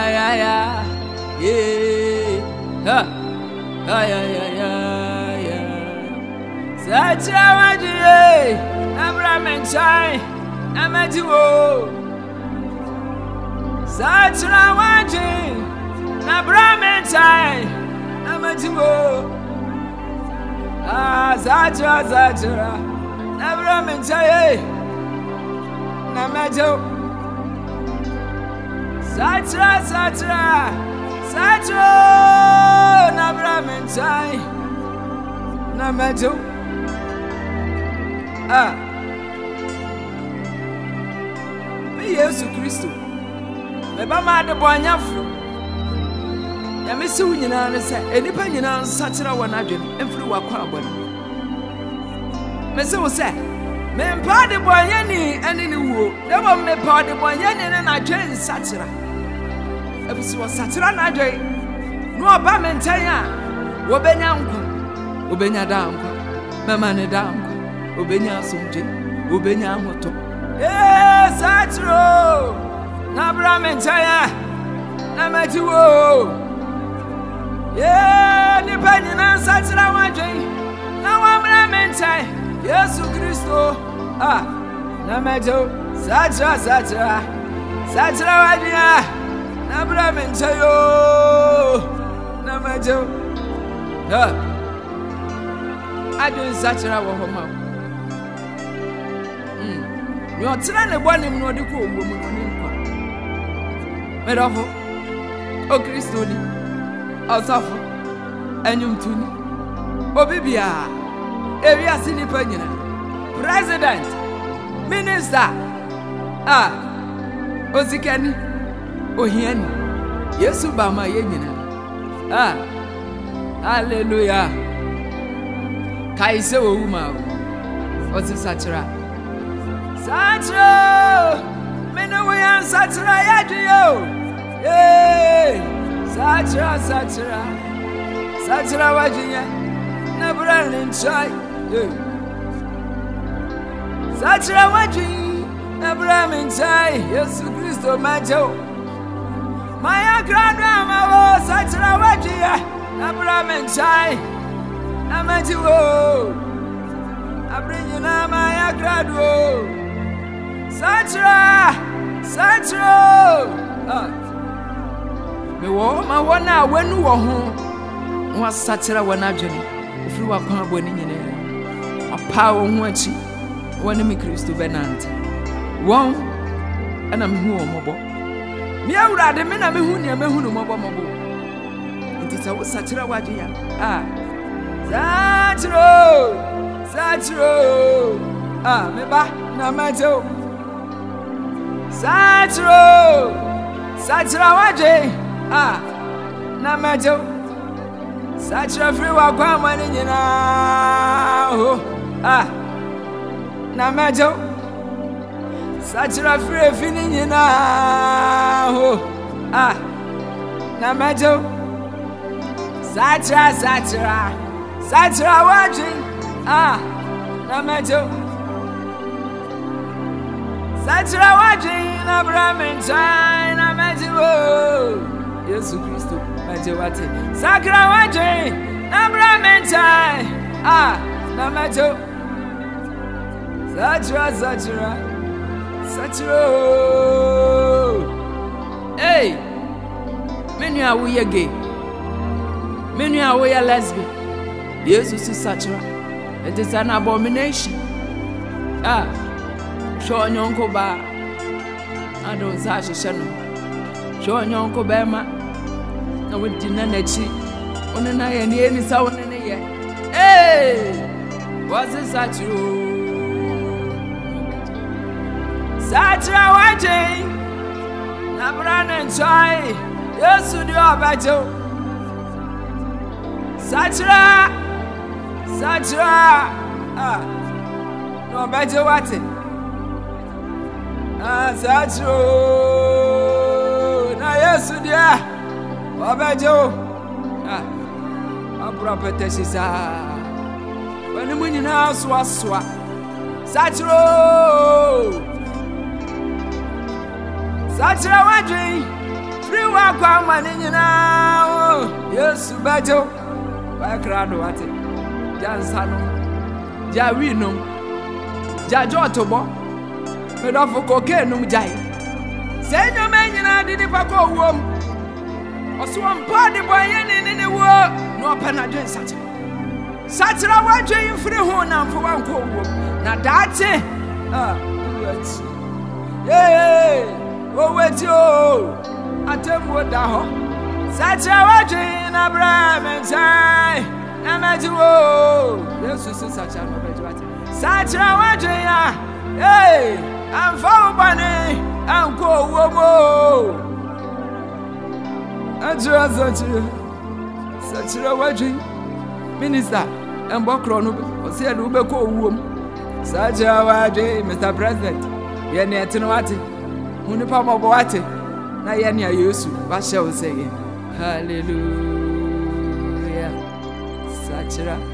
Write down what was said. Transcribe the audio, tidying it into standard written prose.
Sachawaji, Abraham Chai, Amatiwo. Sachawaji, Abraham Chai, Amatiwo. Sacha, Abraham Chai, Namajo. Sacha, Abraham Chai, Namajo. Me Yesu Kristo me ba ma de boanyafo ya me se wunyina ne se enipa nyina nsakira wona adwene emfiri wakwa abone me se wo se me mpa de boanyani ene ne wuo de mo me pa de boanyani ne na adwene nsakira ebisi wo sakira na adwene no oba me ntan a wo benya nkwa wo benya da nkwa mama ne da nkwa obenya asomje obenya ahoto satro na Abraham Chaya na matiwo ni panina satira wadwen na wa Abraham Chaya Yesu Kristo na majo satira wadwen na Abraham Chaya na majo adwen satira wo homa you try to born him no de ko ogbo mu no nkwa medofo o Kristo ni osafo anyum tuni obibia ewi asini panyina president minister ozikani ohiani Yesu ba ma yenyina hallelujah kaise wo ma o tisachira Satro, me no we an Satra yadio. Satra wajinya, na brand chai. Satra waji, na brand chai. Yesu Kristo majo. Maya grandma wo Satra wajia, na brand chai. Na majo. Abrinyu na maya grado. Satra me wo ma wona wanu wo ho wa satra wana adwene ofiri wa kwa aboni nyine apa wo ho achi wona me Kristo benante won ana me hu omobo me awurade me na me hu ne me hu no mobo nti sa wo satra waje ya satro me ba na majo Satra waje na majo Satra free wa kwa mani nyina na majo Satra free fini nyina na majo Satra waje na majo Satra waji na Abraham Chai na matiwo Yesu Kristo majewate Sakra waji na Abraham Chai na majo Satra hey menu awo ye gay menu awo ye lesbian Yesu si Satra it is an abomination show nyonko ba adon za hyehyɛ no show nyonko ba ma na wodi na nachi one na ye ne ni sa one ne ye was it Satra waje na brand chai Yesu di obajo Satra no obajo wate Satro na Yesu dia obajo prophet sisa wani munyina aswa Satro Satra waji free wa kwa mani na Yesu bajo wa krado wate jansa no ja wi no ja joto bo me do fo koke no jai se nyoma nyina di pa ko wom oso mpa de boye ni wo no pa na dwen satira wa dwen free ho na mfo wa nko wom na daate hey o weti o atemwo da ho satira wa dwen na bra mensai na majuo Yesu satira no bejuate satira wa dwen ya hey amfa ubane anko womo ajira satira wa dwen minister embokro no o se do be ko owom satira wa dwen Mr. President ye ne etino wate huni pa mo wate na ye ne Yesu ba she o say hallelujah satira